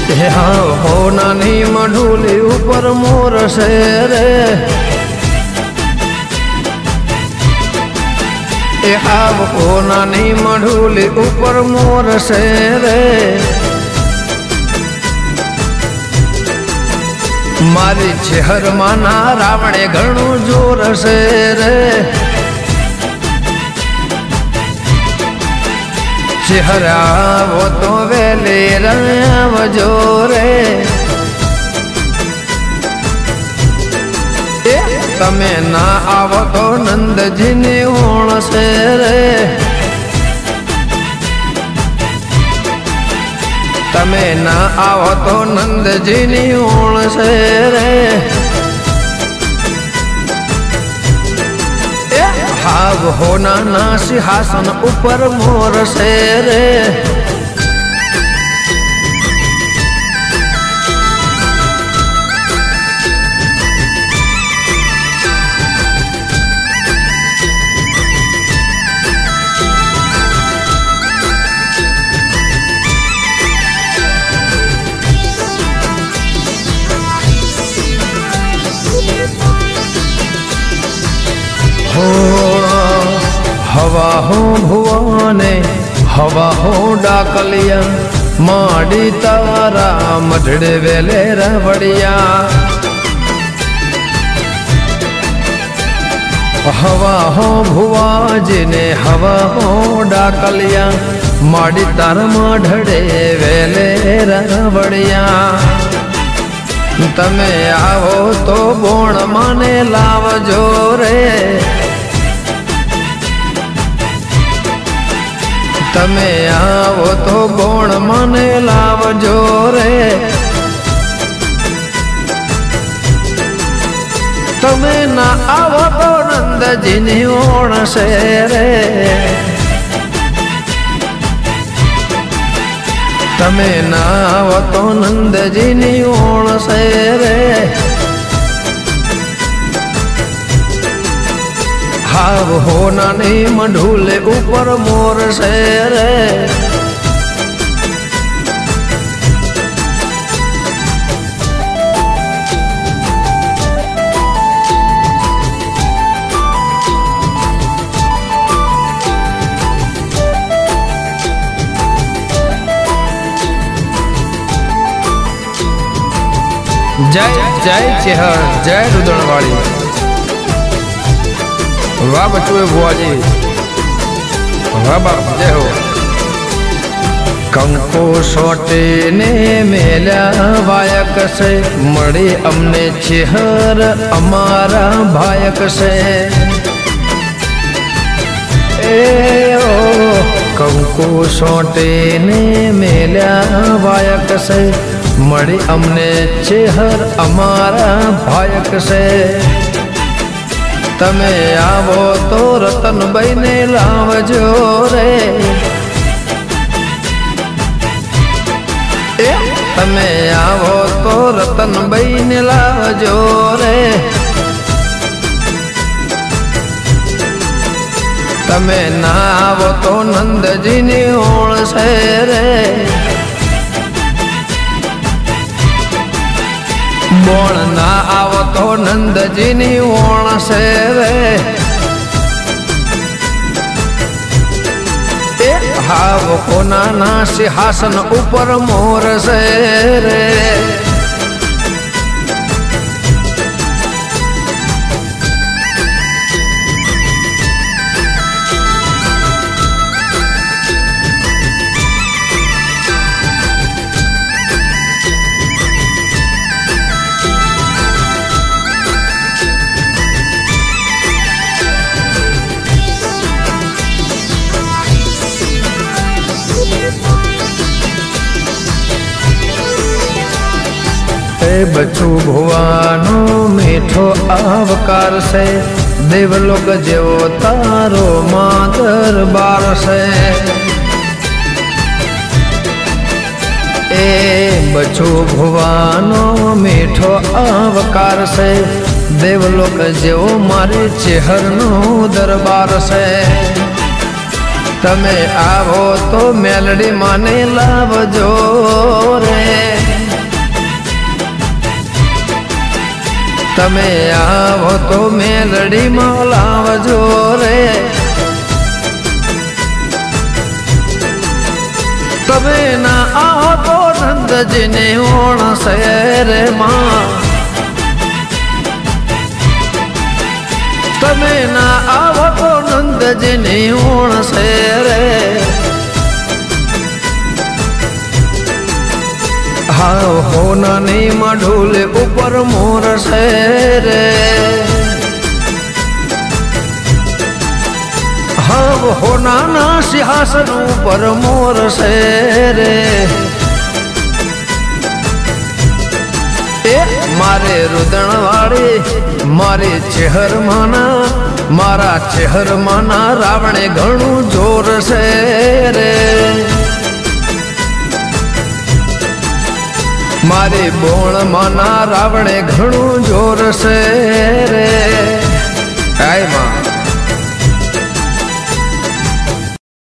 हाँ हो नानी मढूली ऊपर मोर से रे, हाव हो नानी मढूली ऊपर मोर से रे, मारी छेहर माना रावणे घणो जोर से रे, चेहरा वो तो वेले राम जोरे, तमे ना आवो तो नंद जी ने होण से रे, तमे ना आवो तो नंद जी ने होण से रे, हाव हो नाना सिंहासन ऊपर मोर से रे, हवा हो भुवाने हवा हो डाकलिया, माड़ी तारा मठड़े वेले रवड़िया, हवा हो भुआ जिने हवा हो डाकलिया, माड़ी तारा मठड़े वेले रवड़िया, तमे आवो तो बोण माने लावजो रे, तमे आवो तो बोण माने लावजो रे, तमे ना आवो तो नंद जी नी ओण से रे, तमे ना आवो तो नंद जी नी ओण से रे, हाव हो नानी मढूले ऊपर मोर से रे, जय जय चेहर जय रुदण वाली, वाह बचुए बुआ जी, वाह बाप जय हो। कंको सोटे ने मेला वायक से, मड़ी अमने चेहर अमारा भायक से, ए ओ कंको सोटे ने मेला वायक से, मड़ी अमने चेहर अमारा भायक से, तमे आवो तो रतन भाई ने लावजो रे, तमे आवो तो रतन भाई ने लावजो रे, तमे ना आवो तो नंद जी ने ओण से रे, बोण ना आवो तो नंद जी नी ओण से रे, हाव को नाना सिंहासन ऊपर मोर से रे, बचू भुवानो मीठो आवकार से, देवलोक जेवो तारो मां दरबार से, ए बचू भुवानो मीठो आवकार से, देवलोक जेवो मारे चेहर नो दरबार से, तमे आवो तो मेलडी माने लावजो रे, તમે આવો તો મેલડી માં લાવજો રે, તમે ના આવો તો નંદજીને ઓણસે રે માં, તમે ના આવો તો નંદજીને ઓણસે રે। हाँ होना नहीं मढूले ऊपर मोर से रे, हाँ होना ना सिंहासन ऊपर मोर से रे। मारे रुदन वाली मारे चेहर माना, मारा चेहर माना रावणे घणु जोर से रे, मारे बोण माना रावणे घणु जोर से रे। आय मां